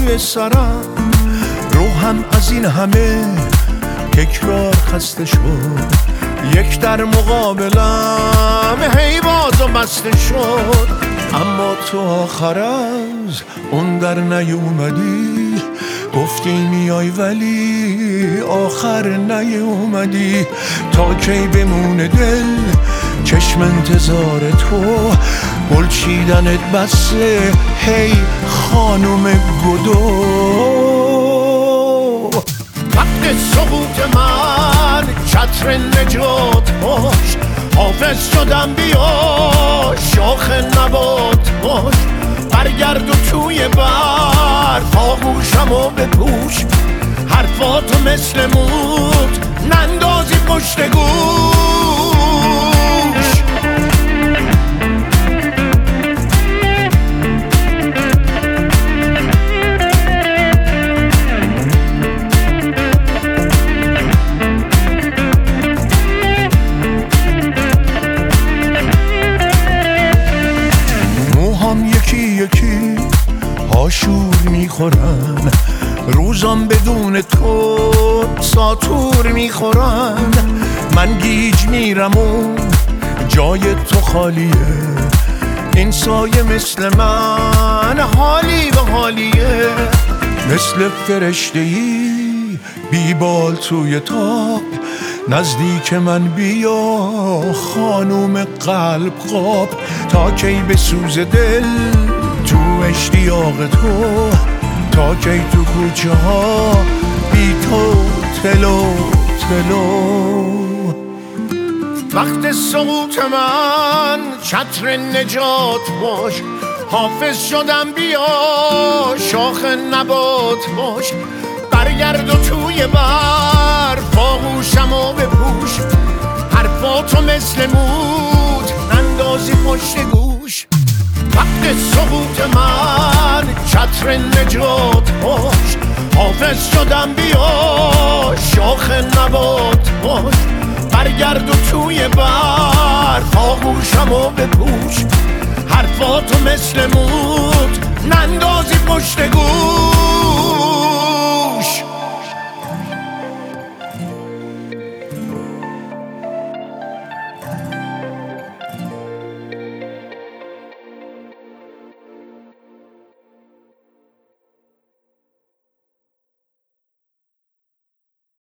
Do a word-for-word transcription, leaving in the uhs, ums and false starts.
روی سرم، روحم از این همه تکرار خسته شد. یک در مقابلم هی باز و بسته شد، اما تو آخر از اون در نیومدی. گفتی میای ولی آخر نیومدی. تا کی بمونه دل چشم انتظار تو، بلچیدنت بسه هی خانم گدو. وقت سقوط من چتر نجات باش، حافظ شدم بیا شاخ نبات باش. برگرد و توی برف آغوشم و بپوش، حرفاتو مثل موت نندازی پشت گوش. یکی یکی آشور میخورن، روزم بدون تو ساتور میخورن. من گیج میرم و جای تو خالیه، این سایه مثل من حالی به حالیه. مثل فرشته‌ای بیبال توی تاب، نزدیک من بیا خانوم قلب خواب. تا کی بسوز دل تو اشتیاق تو، تا کی تو کوچه ها بی تو تلو تلو. وقت سقوط من چتر نجات باش، حافظ شدم بیا شاخ نبات باش. برگرد و توی برف آغوشم و بپوش، حرفاتو مثل موت نندازی پشت گوش. وقت سقوط من چتر نجات باش، حافظ شدم بیا شاخ نبات باش. برگرد و توی برف آغوشم و بپوش، حرفاتو مثل موت نندازی پشت گوش.